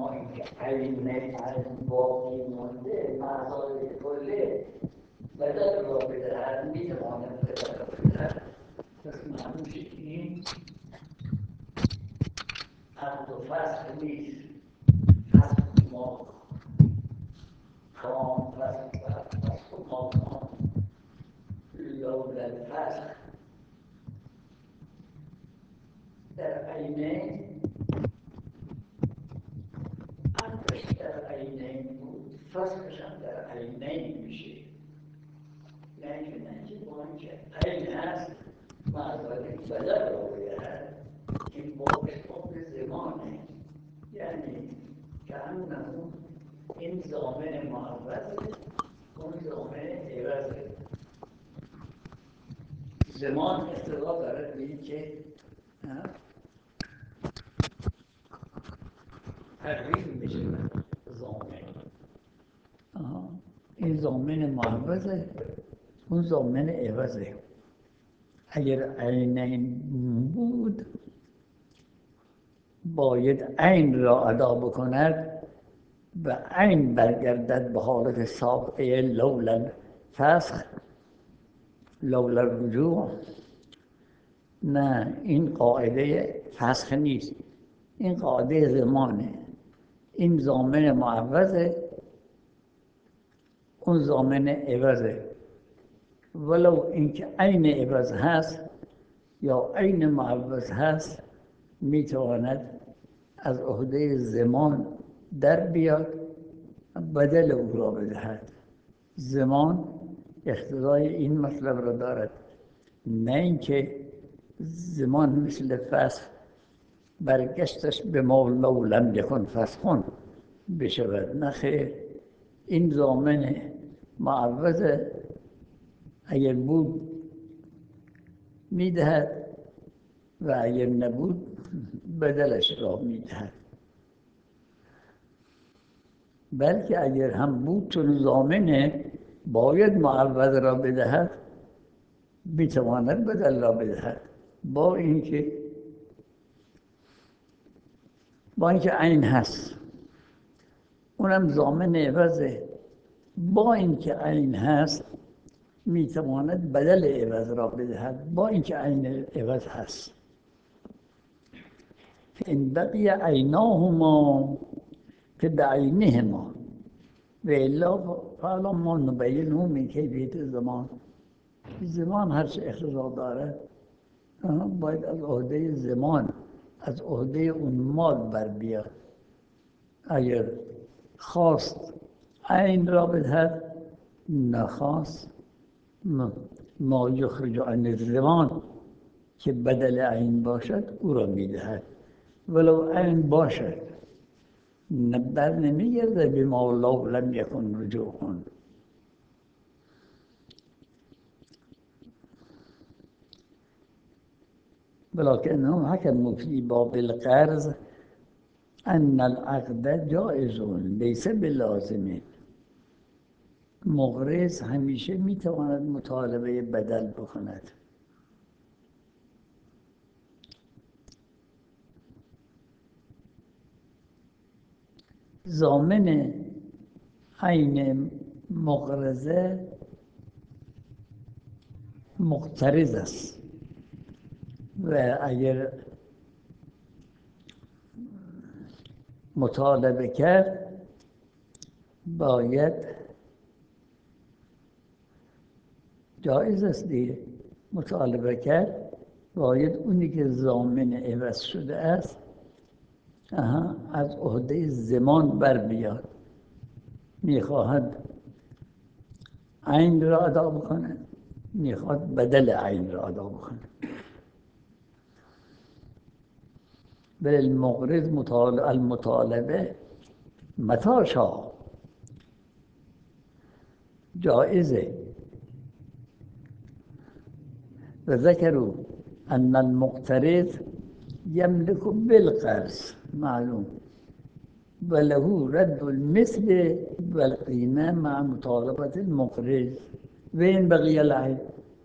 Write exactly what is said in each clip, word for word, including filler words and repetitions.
اما اینکه عین از باقی مونده معنای کله بدل را بدهد میتواند بدل را بدهد. پس معلوم شد که این عقد و فسخ نیست، فسخ ما کام فسخ فسخ ما کام لولا الفسخ در عینین عقدش در عینین بود، فسخش هم در عینین میشه. یعنی که نه که با اینکه عین هست معذاری بدل را بدهد که با اشتاق زمانه، یعنی که همون این ضامن معوضه اون ضامن عوضه. زمان اقتضا دارد به این که تغییر میشه ضامن. این ضامن معوضه اون ضامن عوضه. اگر عینین بود باید عین را ادا بکند و عین برگردد به حالت سابقه لولا فسخ لولا رجوع. نه، این قاعده فسخ نیست، این قاعده زمانه. این ضامن معوضه اون ضامن عوضه، ولو اینکه عین عوض هست یا عین معوض هست میتواند از عهده زمان در بیاد بدل او را بدهد. زمان اقتضای این مطلب را دارد، نه اینکه زمان مثل فسخ برگشتش به ما لو لم یکن فسخون بشود. نه خیر، این ضامن معوض اگر بود میدهد و اگر نبود بدلش را میدهد. بلکه اگر هم بود چون ضامنه باید معوض را بدهد میتواند بدل را بدهد، با اینکه با اینکه عین هست اونم ضامن عوضه، با اینکه عین هست میتواند بدل عوض را بدهد با اینکه عین عوض هست. فإن بقي عیناهما که بعینهما و الا فعلا ما نبینه من کیفیت زمان. زمان هر چه اقتضا دارد باید از عهده زمان از عهده اون مال بر بیاد. اگر خواست عین را بدهد، نخواست ما یخرج عن الزمان که بدل عین باشد او را میدهد، ولو عین باشد بر نمیگرده به ما لو لم یکن رجوع کن. ولكنهم حكموا في باب القرض ان العقد جائز ليس بلازم. مقرض همیشه میتواند مطالبه بدل بکند. ضامن عین مقرضه مقترض است و اگر مطالبه کرد باید جایز است دیگه. مطالبه کرد باید اونی که ضامن عوض شده است از عهده زمان بر بیاد. میخواهد عین را ادا بکنه، میخواد بدل عین را ادا بکنه. بل المقرض المطالبه متى شاء جائزه. و ذکروا ان المقترض یملک بالقرض معلوم وله رد المثل والقیمه مع مطالبه المقرض و این بقیه العین.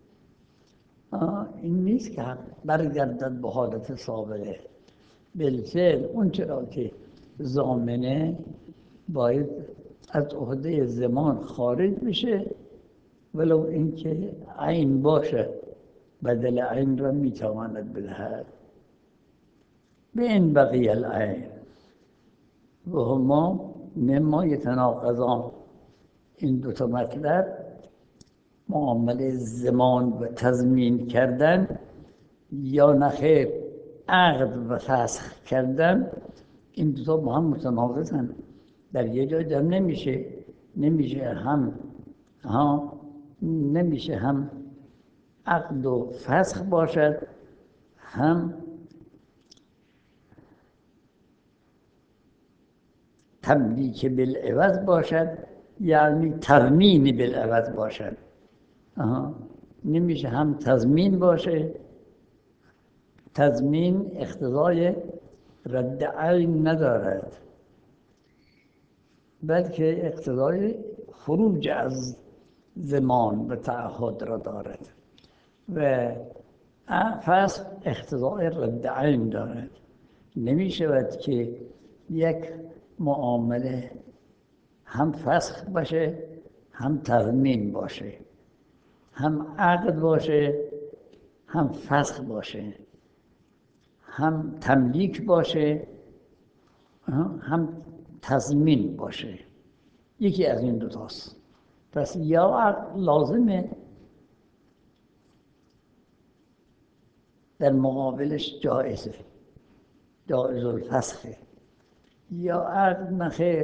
این نیست که برگردد به حالت سابقه. بالفعل اون چرا که ضامنه باید از عهده زمان خارج بشه، ولو اینکه عین باشه بدل عین را میتواند بدهد. به این بقیه العین و هما مما یتناقضان. این دو تا مطلب، معامله زمان و تضمین کردن یا نخیر عقد و فسخ کردن، این دو تا با هم متناقضن، در یه جای جمع نمیشه. نمیشه هم ها نمیشه هم عقد و فسخ باشد، هم تملیک بالعوض باشد، یعنی تضمین بالعوض باشد. آها. نمیشه هم تضمین باشه. تضمین اقتضای رد عین ندارد، بلکه اقتضای خروج از زمان و تعهد را دارد و فسخ اقتضای رد عین دارد. نمی شود که یک معامله هم فسخ باشه هم تضمین باشه، هم عقد باشه هم فسخ باشه، هم تملیک باشه هم تضمین باشه. یکی از این دوتاست. پس یا عقد لازمه در مقابلش جایزه، جایز الفسخه، یا عقد نخیر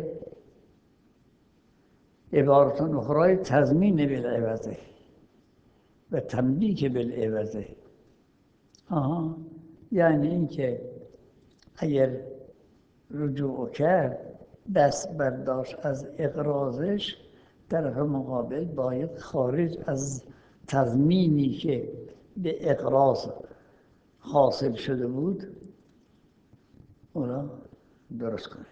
عبارت اخرى تضمین بالعوضه و تملیک بالعوضه. آها. یعنی اینکه اگر رجوع کرد، دست برداشت از اقراضش، طرف مقابل باید خارج از تضمینی که به اقراض حاصل شده بود اون را درست کنه.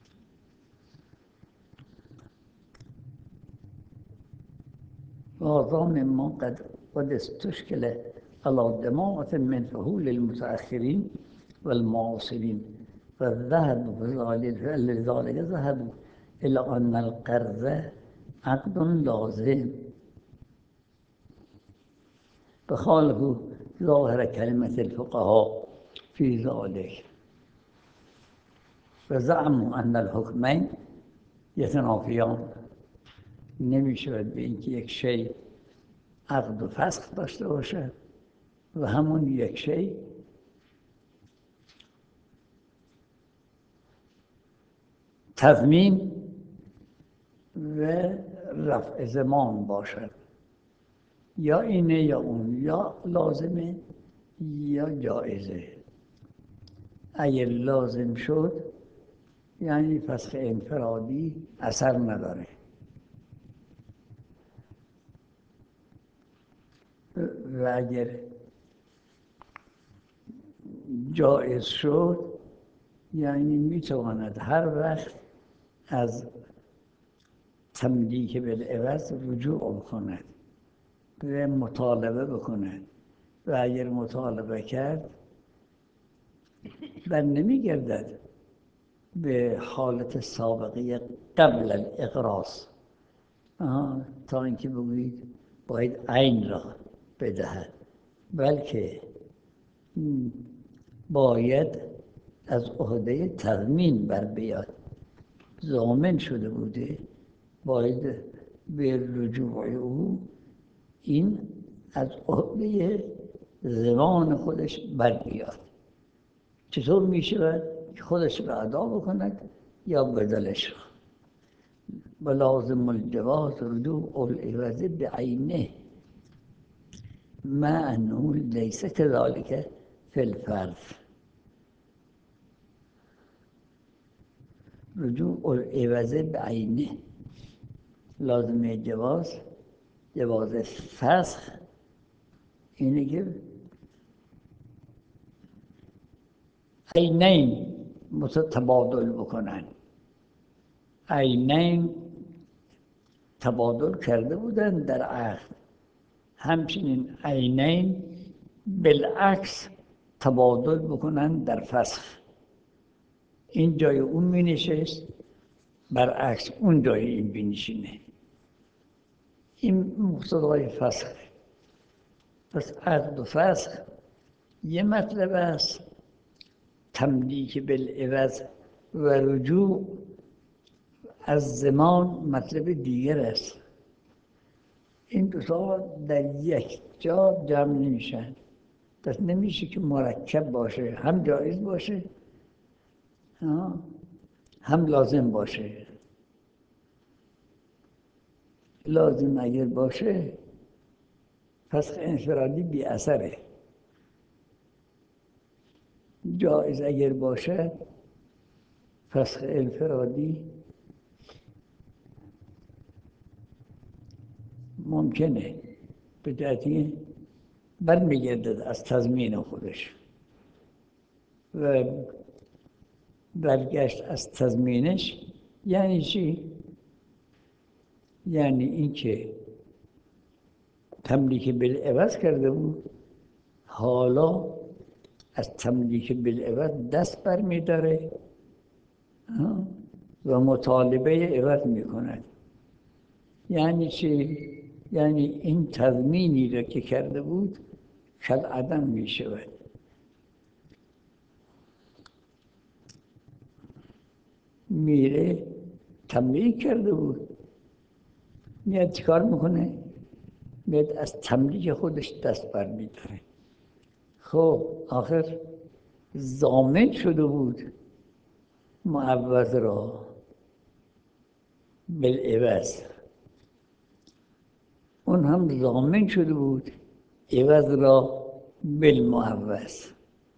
وهذا مما قد قد استشكل على جماعة من فهول المتأخرين والمعاصرين فذهبوا لذلك ذهبوا إلى أن القرض عقد لازم، فخالفوا ظاهر كلمة الفقهاء في ذلك وزعموا أن الحكمين يتنافيان. نمی شود به اینکه یک شی عقد و فسخ داشته باشه و همون یک شی تضمین و رفع زمان باشد. یا اینه یا اون، یا لازمه یا جایزه. اگر لازم شد یعنی فسخ انفرادی اثر نداره، و اگر جایز شد یعنی میتواند هر وقت از تملیک بالعوض رجوع کند و مطالبه بکند، و اگر مطالبه کرد بر نمیگردد به حالت سابقه قبل الاقراض تا اینکه بگویید باید عین را بدهد، بلکه باید از عهده تضمین بر بیاد. ضامن شده بوده، باید به رجوع او این از عهده زمان خودش بر بیاد. چطور می شود که خودش را ادا بکند یا بدلش را؟ ولازم الجواز رجوع العوض بعینه مع انه لیس كذلك فی الفرض. رجوع العوض بعینه لازم جواز، جواز فسخ اینه که عینین متبادل بکنن. عینین تبادل کرده بودن در عقد، همچنین عینین بالعکس تبادل بکنن در فسخ. این جای اون می نشست، برعکس اون جای این بنشینه. این مقتضای فسخ. پس عقد و فسخ یه مطلب است، تملیک بالعوض و رجوع از زمان مطلب دیگر است. این دو تا در یک جا جمع نمیشن. پس نمیشه که مرکب باشه، هم جایز باشه هم لازم باشه. لازم اگر باشه فسخ انفرادی بی اثره. جایز اگر باشه فسخ انفرادی ممکنه، به جهتی برمیگردد از تضمین خودش و برگشت از تضمینش. یعنی چی؟ یعنی اینکه تملیک بالعوض کرده بود، حالا از تملیک بالعوض دست برمی‌داره و مطالبه عوض می‌کند. یعنی چی؟ یعنی این تضمینی را که کرده بود کالعدم می‌شود. میره تملیک کرده بود، میاد چیکار میکنه؟ میاد از تملیک خودش دست برمی‌داره. خب آخر ضامن شده بود معوض را بالعوض، اون هم ضامن شده بود عوض را بالمعوض.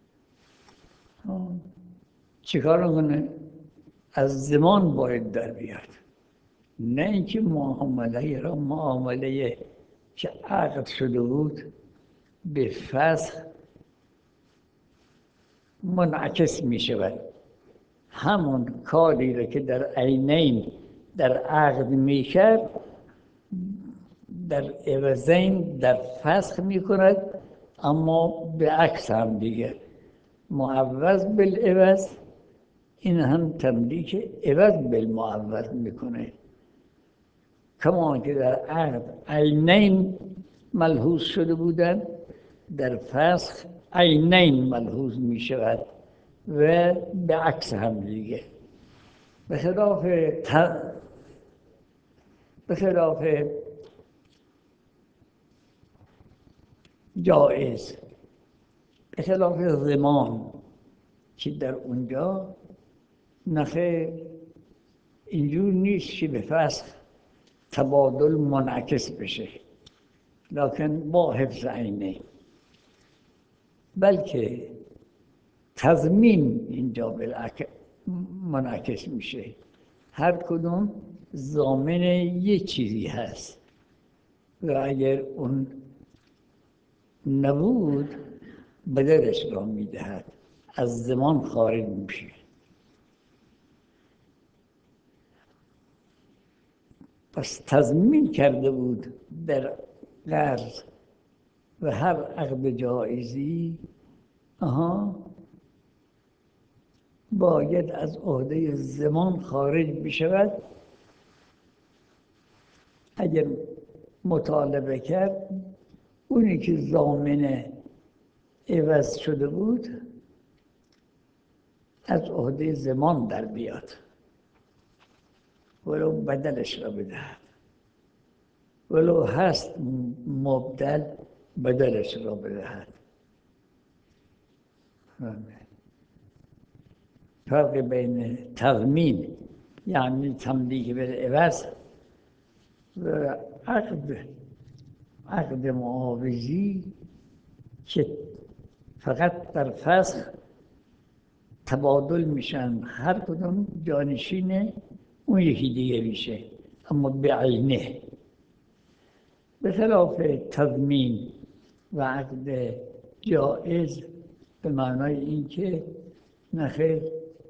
چیکار میکنه؟ از زمان باید در بیاد، نه اینکه معامله را معامله که عقد شده بود به فسخ منعکس می شود. همون کاری را که در عینین در عقد می کرد در عوضین در فسخ می کند، اما به عکس هم دیگه معوض بالعوض، این هم تملیک عوض بالمعوض می کنه. کما که در عقد عینین ملحوظ شده بودن، در فسخ عینین ملحوظ می شود و به عکس هم دیگه. به خلاف ت... به خلاف جائز، به خلاف زمان که در اونجا نخیر اینجور نیست که به فسخ تبادل منعکس بشه، لکن با حفظ عینه، بلکه تضمین اینجا بالعکس منعکس میشه. هر کدوم ضامن یه چیزی هست و اگر اون نبود بدلش را میدهد، از زمان خارج میشه. پس تضمین کرده بود در قرض و هر عقد جایزی آها باید از عهده زمان خارج بشود. اگر مطالبه کرد اونی که ضامن عوض شده بود از عهده زمان در بیاد، ولو بدلش را بدهد، ولو هست مبدل بدلش را بدهد. فرق بین تضمین یعنی تملیک بالعوض و عقد عقد معاوضی که فقط در فسخ تبادل میشن، هر کدوم جانشین اون یکی دیگه میشه اما به عینه. به خلاف تضمین و عقد جائز به معنای اینکه نخیر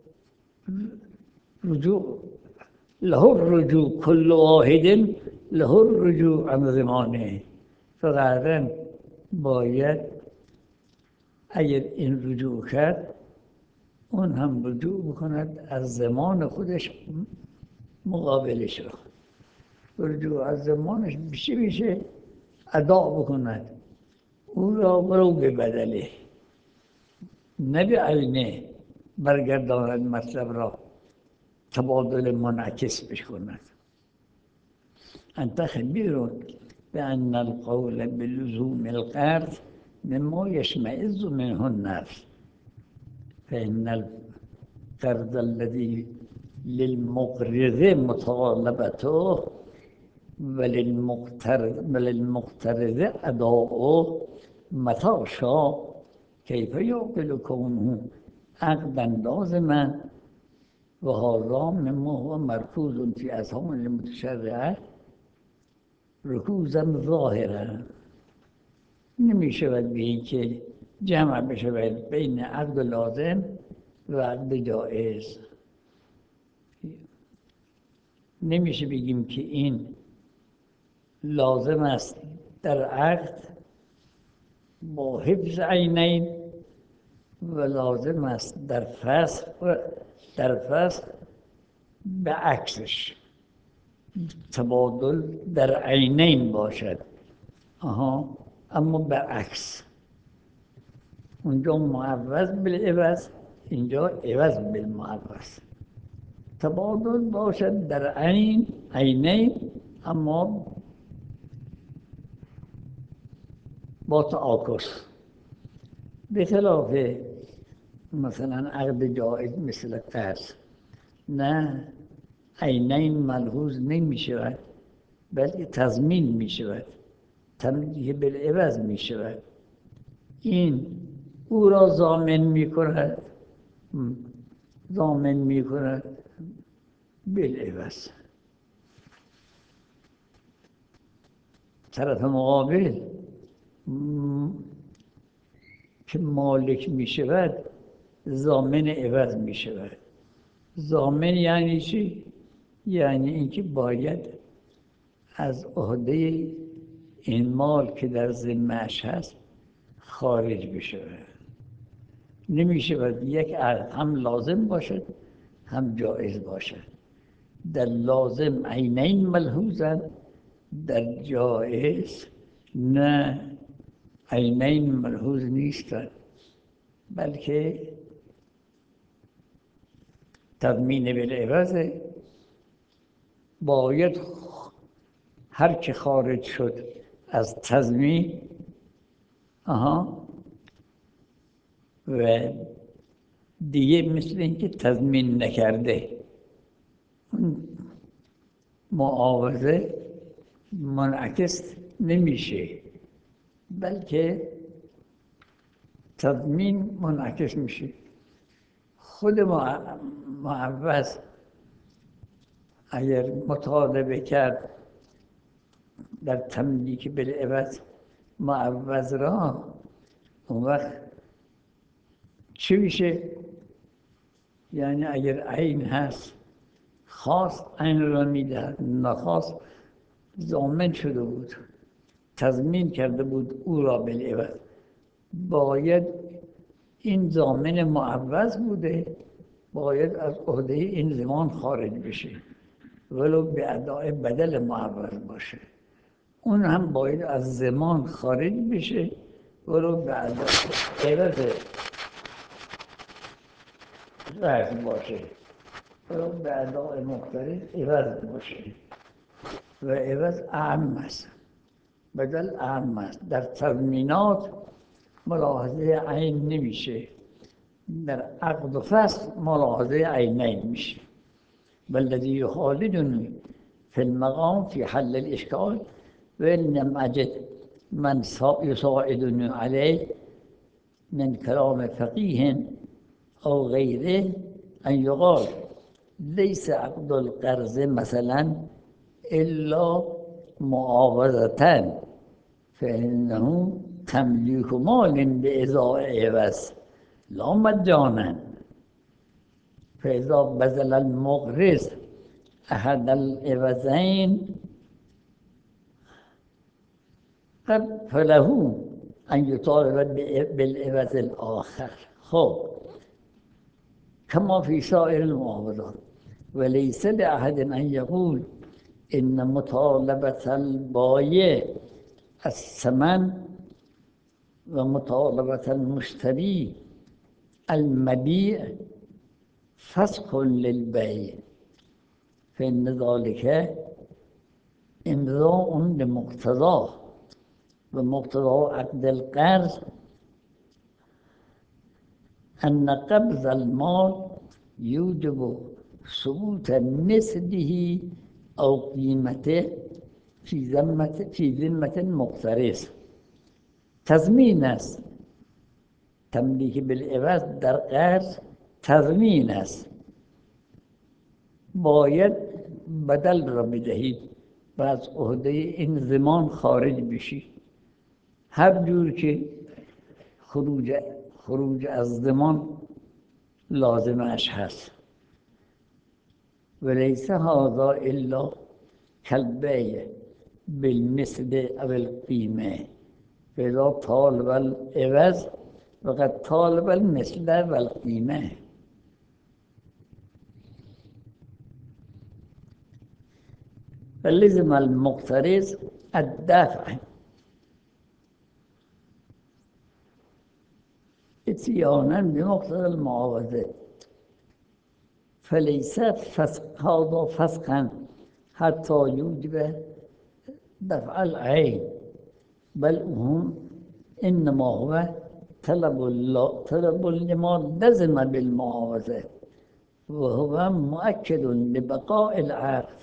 رجوع له الرجوع کل واحد له الرجوع عن زمانه، فقط باید اگر این رجوع کرد اون هم رجوع بکند از زمان خودش مقابلش رو. رجوع از زمانش بیشه میشه ادا بکند او را ولو به بدله، نه به عینه برگرداند مطلب را تبادل منعکس بکند. انت خبیر بأن القول بلزوم القرض مما يشمئز منه النفس فإن القرض الذي للمقرض مطالبته وللمقترض وللمقترض أداؤه متى شاء كيف يعقل كونه عقدا لازما وهذا مما هو مركوز في أذهان المتشرعة رکوزا ظاهرا. نمی شود به این که جمع بشود بین عقد لازم و عقد جائز. نمیشه بگیم که این لازم است در عقد با حفظ عینین و لازم است در فسخ در فسخ به عکسش تبادل در عینین باشد. آها، اما برعکس اونجا معوض بالعوض، اینجا عوض بالمعوض. تبادل باشد در عین عینین اما با تعاکس، به خلاف مثلا عقد جائز مثل قرض نه عینین ملحوظ نمی شود بلکه تضمین می شود، تملیک بالعوض می شود. این او را ضامن می کند ضامن می کند بالعوض. طرف مقابل که مالک می شود ضامن عوض می شود. ضامن یعنی چی؟ یعنی اینکه باید از عهده این مال که در ذمه‌اش هست خارج بشه. نمی شود یک عقد هم لازم باشد هم جایز باشد. در لازم عینین ملحوظن، در جایز نه عینین ملحوظ نیستند بلکه تضمین بالعوض. باید هر که خارج شد از تضمین آها و دیگه مثل اینکه تضمین نکرده معاوضه منعکس نمیشه بلکه تضمین منعکس میشه. خود معوض اگر مطالبه کرد در تملیک بالعوض معوض را، اون وقت چی میشه؟ یعنی اگر عین هست خواست عین را میدهد، نخواست ضامن شده بود تضمین کرده بود او را بالعوض. باید این ضامن معوض بوده باید از عهده این ضمان خارج بشه ولو به ادای بدل معوض باشه. اون هم باید از ضمان خارج بشه ولو به ادای عوض قرض باشه ولو به ادای مختلف عوض باشه و عوض اعم است، بدل اعم است. در تضمینات ملاحظه عین نمیشه، در عقد و فسخ ملاحظه عینین میشه. والذي يخالدني في المقام في حل الإشكال وإن لم أجد من يساعدني عليه من كلام فقيه أو غيره أن يقال ليس عقد القرض مثلا إلا معاوضة فإنه تمليك مال بإزاء عوض لا مجانا. فإذا بذل المقرض أحد العوضين فله أن يطالب بالعوض الآخر. خب كما في سائر المعاوضات. وليس لأحد أن يقول إن مطالبة البائع الثمن ومطالبة المشتري المبيع فسخ للبيع، فإن ذلك امضاء لمقتضاه، ومقتضى عقد القرض أن قبض المال يوجب ثبوت مثله أو قيمته في ذمة في ذمة مقترض. تضمین است. تملیک بالعوض در قرض تضمین است. باید بدل را بدهید و از عهده این ضمان خارج بشید. هر جور که خروج خروج از ضمان لازمش هست. ولیس هذا الا کالبیع بالمثل او القیمه فإذا طالب العوض وقد طالب المثل والقیمه. فلزم المقترض الدفع اتيانا بمقتضى المعاوضة، فليس فسق هذا فسقا حتى يوجب دفع العين، بل هم إنما هو طلب طلب لما لزم بالمعاوضة، وهو مؤكد لبقاء العقد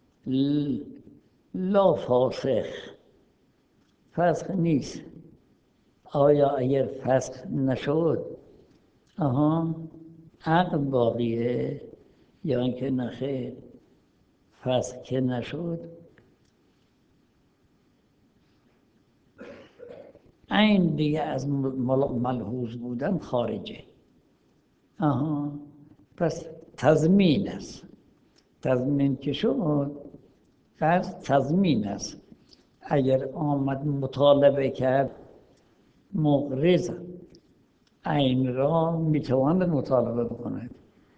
لا فاسخ. فسخ نیست. آیا اگر فسخ نشد آها عقد باقیه یا اینکه نخیر؟ فسخ که نشد این دیگه از ملحوظ بودن خارجه. آها پس تضمین است. تضمین که شد قرض تضمین است. اگر آمد مطالبه کرد مقرض عین را میتواند مطالبه بکند،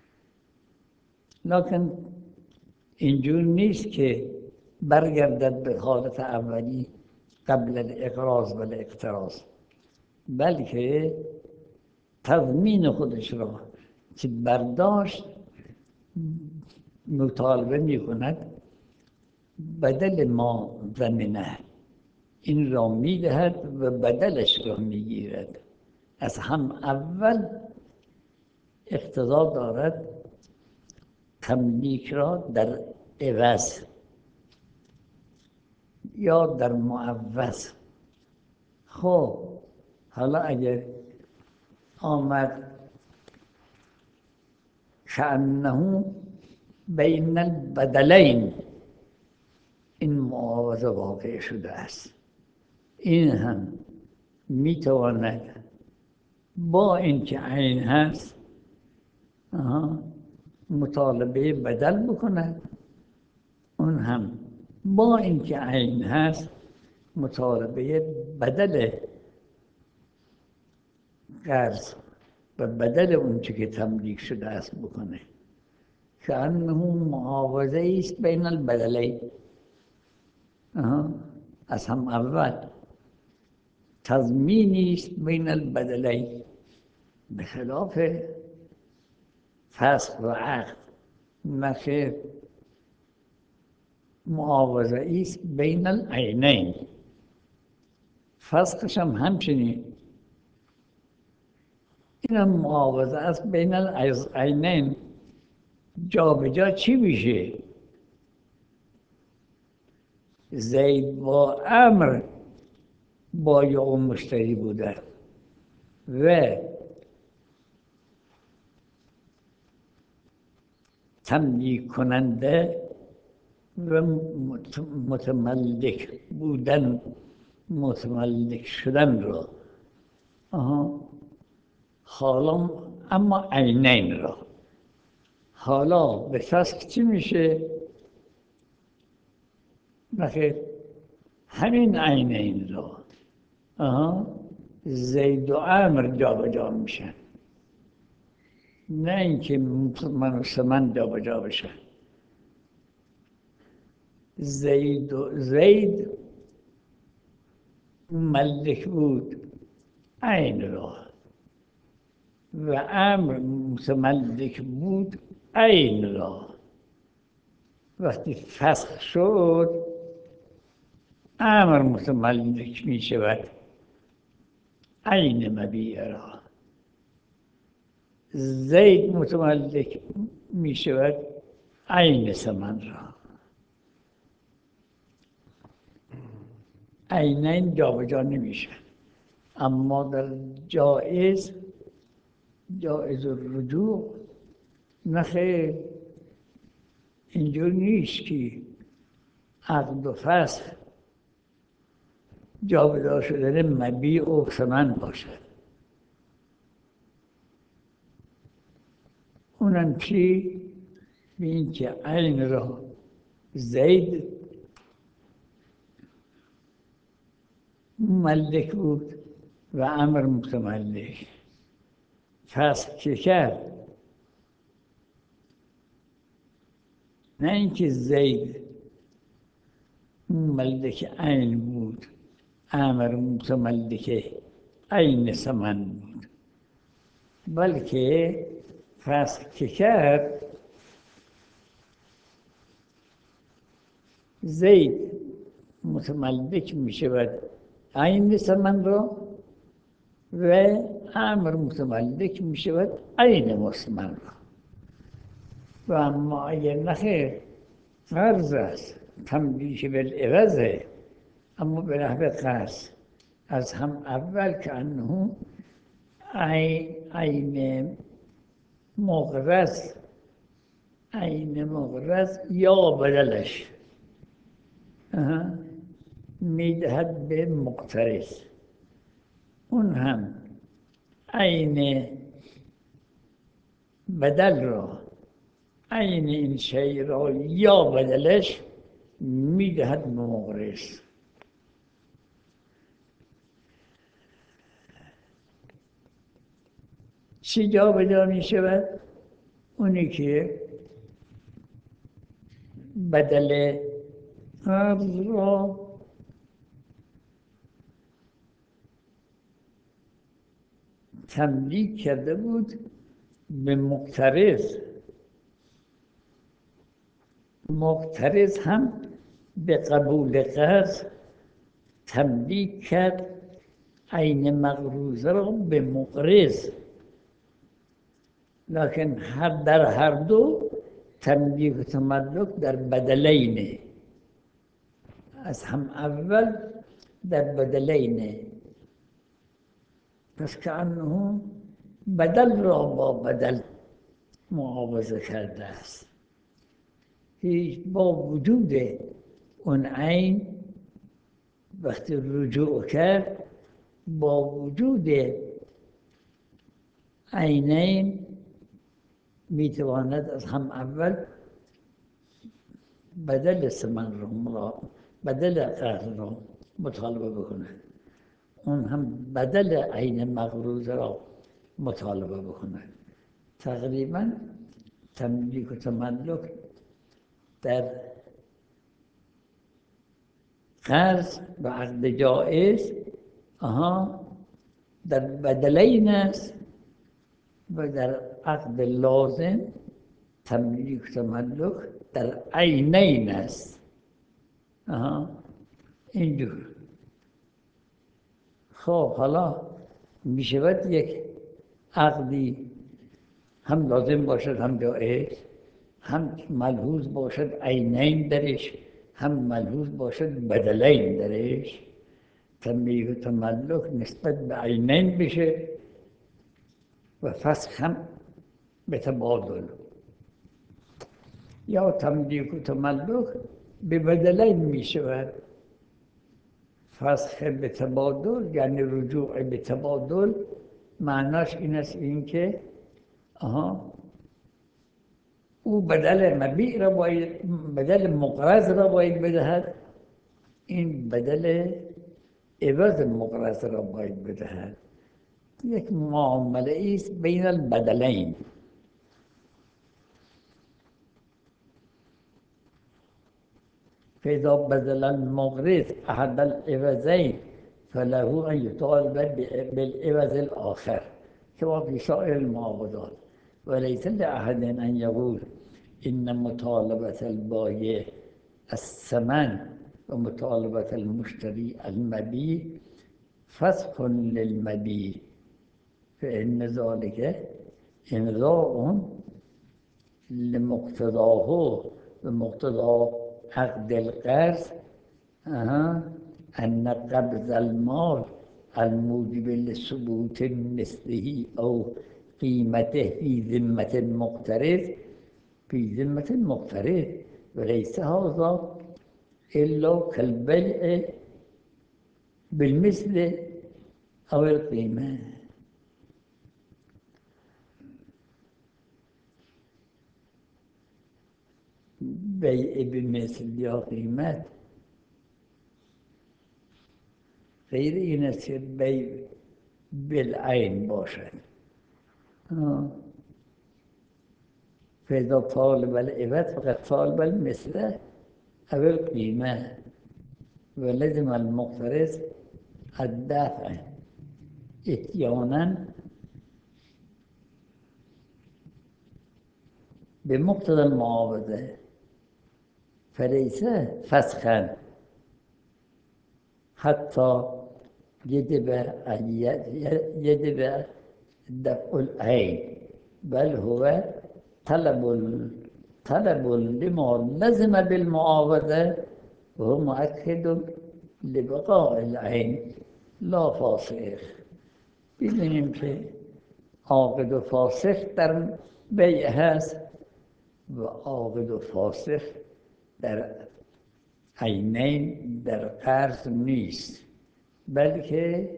لکن اینجور نیست که برگردد به حالت اولی قبل الاقراض و الاقتراض، بلکه تضمین خودش را که برداشت مطالبه میکند بدل ما ضمنه، این را میدهد و بدلش را میگیرد. از هم اول اقتضا دارد تملیک را در عوض یا در معوض. خب حالا اگر آمد کأنه بین البدلین این معاوضه واقع شده است، این هم میتواند با اینکه عین هست مطالبه بدل بکند، اون هم با اینکه عین هست مطالبه بدل قرض و بدل اون چه که تملیک شده است بکنه. کأنه معاوضه است بین البدلین. از هم اول تضمینی است بین البدلین، به خلاف فسخ و عقد نخیر معاوضه است بین العینین. فسخش هم همچنین، این هم معاوضه است بین العینین. جا به جا چی میشه؟ زید با امر بایع و مشتری بوده و تملیک کننده و متملک بودن، متملک شدن را آها حالا اما عینین را. حالا به فسخ چی میشه؟ بخیر همین عینین را آها زید و عمر جا به جا میشن. نه اینکه من و سمن جا بجا بشه. زید و زید ملک بود عین را و امر متملک بود عین را. وقتی فسخ شد امر متملک می شود عین مبیع را. زید متملک می شود عین ثمن را. عینین جابجا نمیشه، اما در جایز جایز الرجوع نخیر. اینجور نیست که عقد و فسخ جابجا شدن مبیع و ثمن باشد. اونم چی؟ به این که عین را زید ملک بود و امر متملک. فسخ که کرد، نه اینکه زید ملک عین بود امر متملک عین ثمن بود، بلکه فسخ که کرد زید متملک می شود عین ثمن را و امر متملک می شود عین مثمن را. و اما اگر نخیر قرض است تملیک بالعوض، اما به نحو قرض از هم اول که انه عین مقرض عین مقرض یا بدلش میدهد به مقترض، اون هم عین بدل را عین این شی را یا بدلش میدهد به مقرض. چی جا بجا می شود؟ اونی که بدل قرض را تملیک کرده بود به مقترض، مقترض هم به قبول قرض تملیک کرد عین مقروض را به مقرض، لکن هر در هر دو تملیک و تملک در بدلینه. از هم اول در بدلینه، پس که انه بدل را با بدل معاوضه کرده است. هیچ با وجود اون عین وقتی رجوع کرد، با وجود عینین میتواند از هم اول بدل ثمن را بدل قرض را مطالبه بکنه، اون هم بدل عین مقروض را مطالبه بکنه. تقریبا تملیک و تملک در قرض و عقد جائز آها در بدلین است و در عقد لازم تملیک و تملک در عینین است. آها اینجور. خب حالا می شود یک عقدی هم لازم باشد هم جائز، هم ملحوظ باشد عینین درش، هم ملحوظ باشد بدلین درش. تملیک و تملک نسبت به عینین بشه و فسخ هم به تبادل، یا تملیک و تملک به بدلین می شود. فسخ به تبادل یعنی رجوع به تبادل معناش این است این که آها او بدل مبیع را باید بدل مقرض را باید بدهد، این بدل عوض مقرض را باید بدهد. یک معامله است بین البدلین. فإذا بذل المغرض أحد العوضين فله أن يطالب بالعوض الآخر كما في سائر المعاوضات، وليس لأحد أن يقول إن مطالبة البائع الثمن ومطالبة المشتري المبيع فسخ للمبيع، فإن ذلك إمضاء لمقتضاه بمقتضى عقد القرض أن قبض المال الموجب لثبوت مثله أو قيمته في ذمة المقترض في ذمة المقترض، وليس هذا إلا كالبيع بالمثل أو القيمة. بيع بالمثل یا قیمت غیر این است که بیع بالعین باشد. فإذا طالب العوض فقد طالب المثل أو القيمة، ولزم المقترض الدفع إتيانا بمقتضى المعاوضة، فليس فسخا حتى يجب يجب دفع العين، بل هو طلب طلب لما لزم بالمعاوضة وهو مؤكد لبقاء العين لا فاسخ. ببینیم که عاقد و فاسخ در بیع هست و عاقد و فاسخ در عینین در قرض نیست، بلکه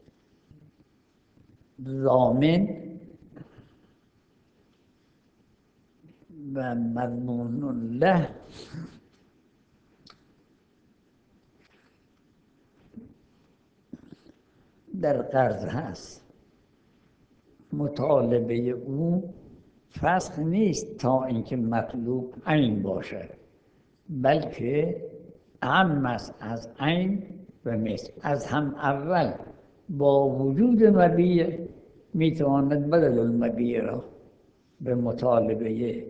ضامن و مضمون له در قرض هست. مطالبه او فسخ نیست تا اینکه مطلوب عین باشد، بلکه اهم است از عین و مثل. از هم اول با وجود مبیع میتواند بدل المبیع را به مطالبه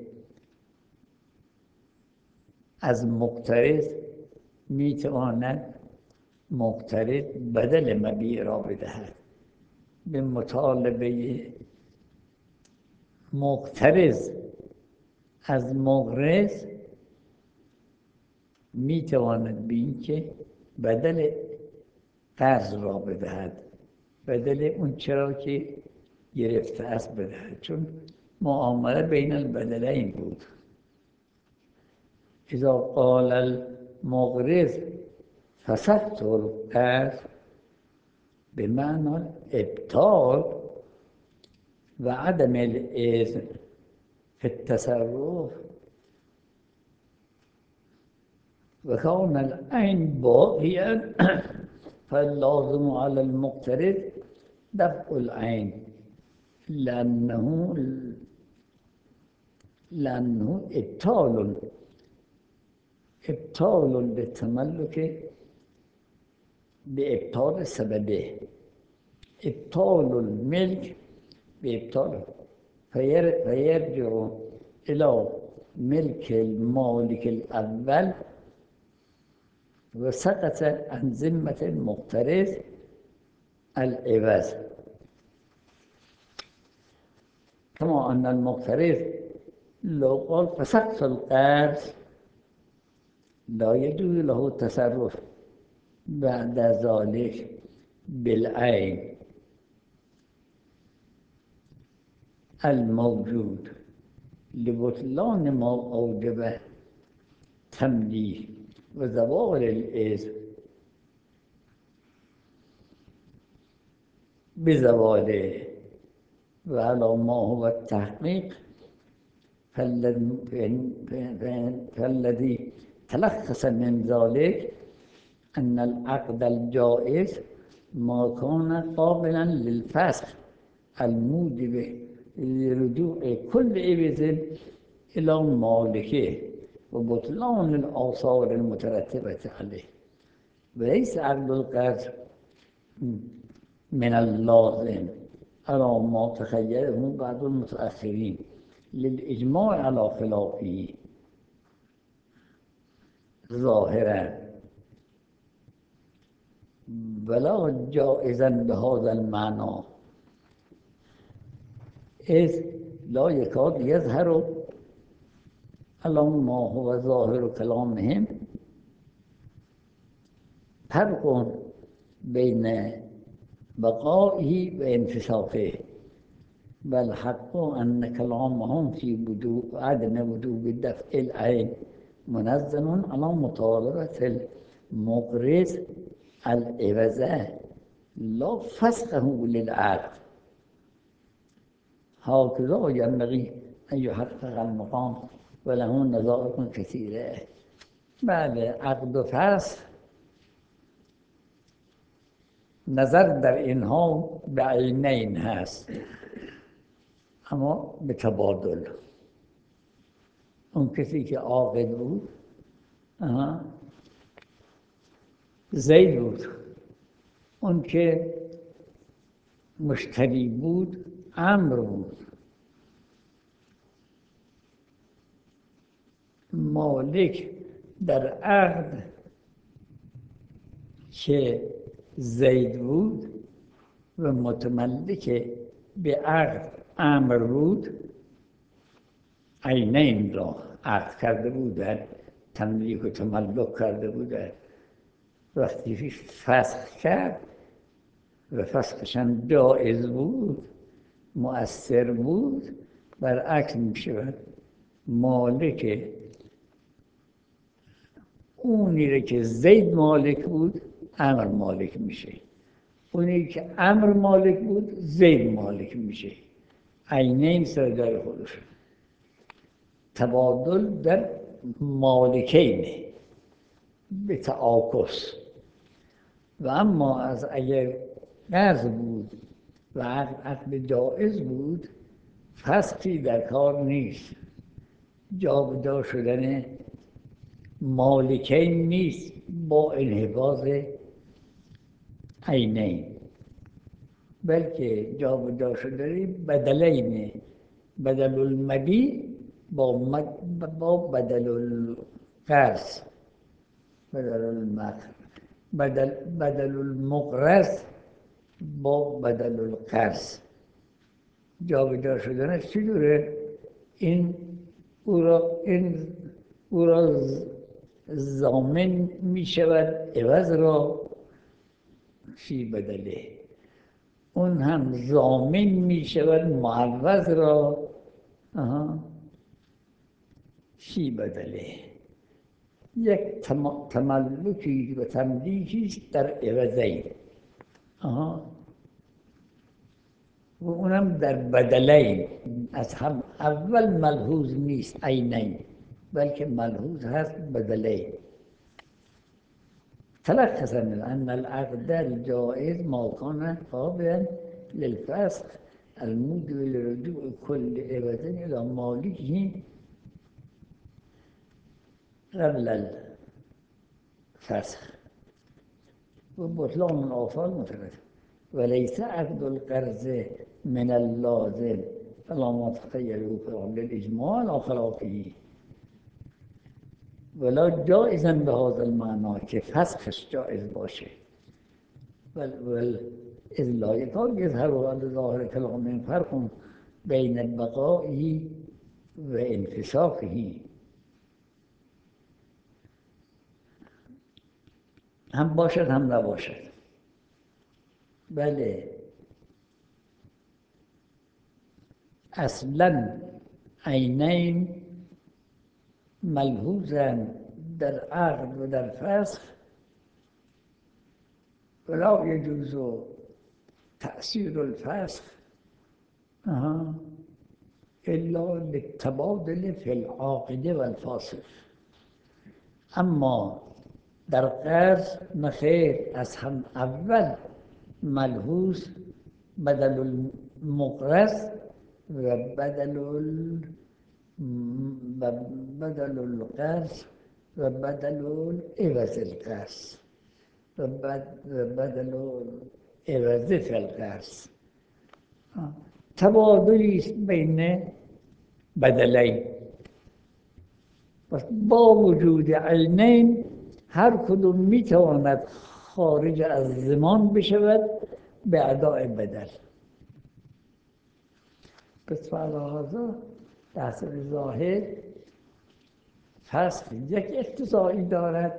از مقترض میتواند مقترض بدل مبیع را بدهد. به مطالبه مقترض از مقرض میتواند به این که بدل قرض را بدهد، بدل اون چرا که گرفته است بدهد، چون معامله بین البدلین بود. اذا قال المقرض فسخت القرض بمعنى ابطال و عدم الاذن في التصرف، وكون العين باقيا فاللازم على المقترض دفع العين لأنه لأنه ابطال ابطال للتملك بإبطال سببه، ابطال الملك بإبطاله، فيرجع إلى ملك المالك الأول وسقط عن ذمة المقترض العوض، كما أن المقترض لو قال فسقط القرض لا يجوز له التصرف بعد ذلك بالعين الموجود لبطلان ما أوجب تمليك وزوال الإذن بزواله. وعلى ما هو التحقيق فالذي تلخص من ذلك أن العقد الجائز ما كان قابلا للفسخ الموجب لرجوع كل عوض إلى مالكه وبطلان الآثار المترتبة عليه. وليس عقد القرض من اللازم على ما تخيله بعض المتأخرين للإجماع على خلافه ظاهرا، ولا جائزا بهذا المعنى، إذ لا يكاد يظهر على ما هو ظاهر كلامهم فرق بين بقائه وانفساخه، بل حق أن كلامهم في بدو عدم وجوب دفع العين منزل على مطالبة المقرض العوض لا فسخه للعقد. هكذا ينبغي أن يحقق المقام، وله نظائر كثيرة. بعد عقد فسخ نظر در اینها به عینین هست، اما به تبادل. اون کسی که عاقد بود زید بود، اون که مشتری بود عمرو بود. مالک در عقد که زید بود و متملک به عقد عمرو بود، عینین را عقد کرده بودند، تملیک و تملک کرده بودند. وقتی فسخ کرد و فسخشان جایز بود، مؤثر بود، برعکس می شود. مالک اونی را که زید مالک بود عمرو مالک میشه، اونی که عمرو مالک بود زید مالک میشه. عینین سردار خودش. تبادل در مالکین به تعاکس. و اما از اگر قرض بود و عقد جایز بود، فسخی در کار نیست، جابجا شدن مالکین نیست با انحفاظ عینین، بلکه جابجا شدن بدلین، بدل المبیع با با بدل القرض، بدل المقر، بدل بدل المقرض با بدل القرض. جابجا شدنش چجوره؟ این او را این او را ضامن می شود عوض را فی بدله، اون هم ضامن می شود معوض را فی بدله. یک تملکی و تملیکی در عوضین، و اونم در بدلین. از هم اول ملحوظ نیست عینین، بلکه ملحوظ هست بدلین. تلخص أن العقد الجائز ما كان قابلا للفسخ الموجب لرجوع كل عوض إلى مالكه قبل الفسخ وبطلان الآثار مترتب. وليس عقد القرض من اللازم فلا ما تخيلوا فعل الإجماع على خلافه، ولا جائزا بهذا المعنى که فسخش جائز باشه. ول اذ لا يكاد يظهر على ظاهر كلام فرق بين بقائه و انفساخه. هم باشد هم نباشد. بله، اصلا عینین ملحوظا در عقد و در فسخ، ولا يجوز تأثير الفسخ إلا للتبادل في العاقد والفاسخ. اما در قرض نخیر، از هم اول ملحوظ بدل المقرض و بدل و بدل القرض و بدل عوض القرض و بدل عوض فی القرض، تبادلی است بین بدلین. با وجود عینین هر کدوم میتواند خارج از زمان بشود به اداء بدل. پس فعلاحظا تحصیل ظاهر فسخ یک اقتضایی دارد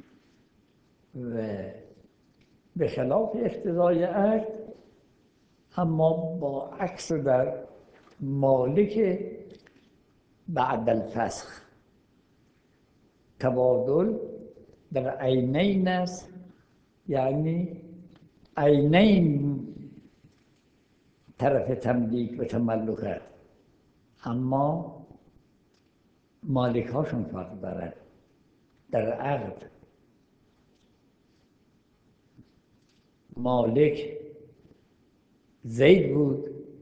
و به خلاف اقتضای عقد، اما با عکس در مالک بعد الفسخ. تبادل در عینین است، یعنی عینین طرف تملیک و تملک است، اما مالک هاشون فرق دارد. در عقد مالک زید بود،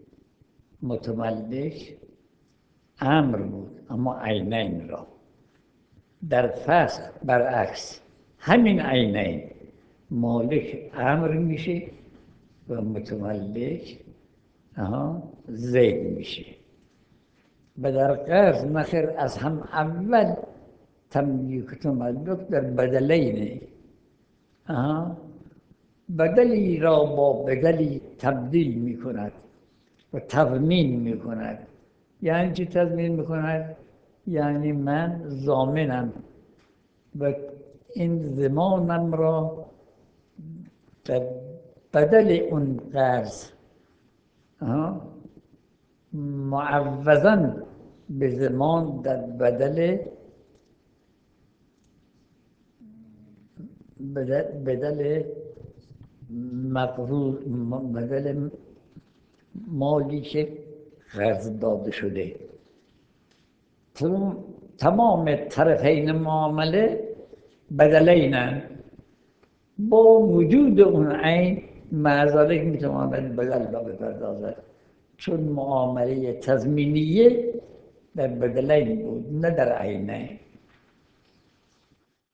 متملک عمرو بود، اما عینین را. در فسخ برعکس، همین عینین مالک عمرو میشه و متملک زید میشه. و در قرض نخیر، از هم اول تملیک و تملک در بدلینه. بدلی را با بدلی تبدیل می کند و تضمین می کند. یعنی چی تضمین می کند؟ یعنی من ضامنم و این زمانم را در بدل اون قرض معوضاً به زمان در بدل بدل بدل مقروض، بدل مالی که قرض داده شده. تمام طرفین معامله بدلینن، با وجود اون عین معذالک میتواند بدل را بپردازد، چون معامله تضمینیه در بدلین بود نه در عینه.